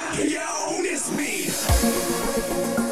Yo, it's me.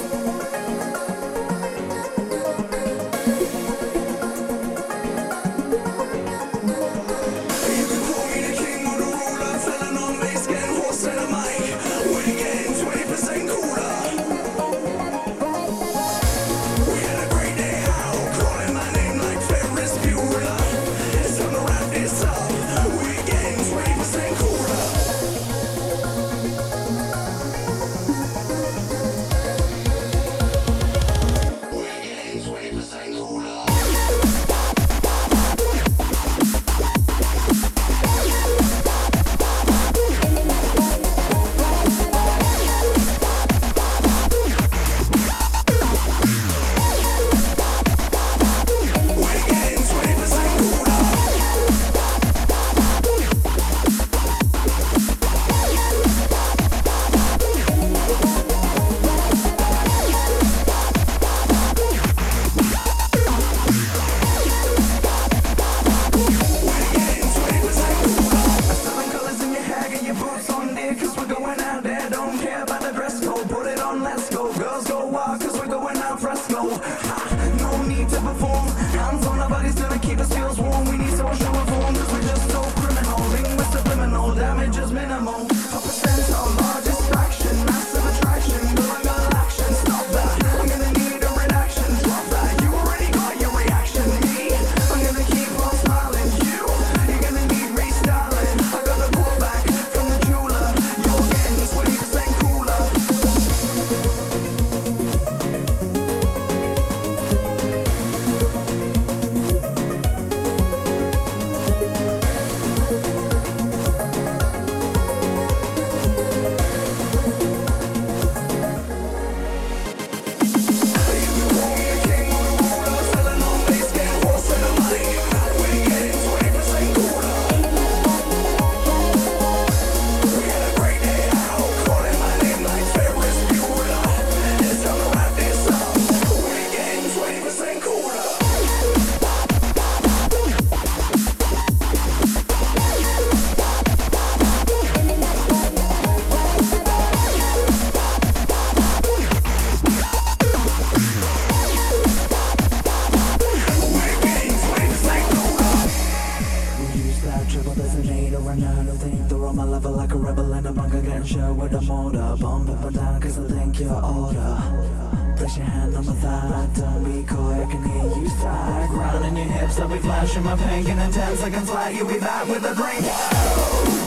With a motor, bump up and down cause I think you're older. Place your hand on my thigh, don't be coy, I can hear you sigh. Grounding your hips, I'll be flashing my pink and in 10 seconds flat, you'll be back with a drink. Whoa.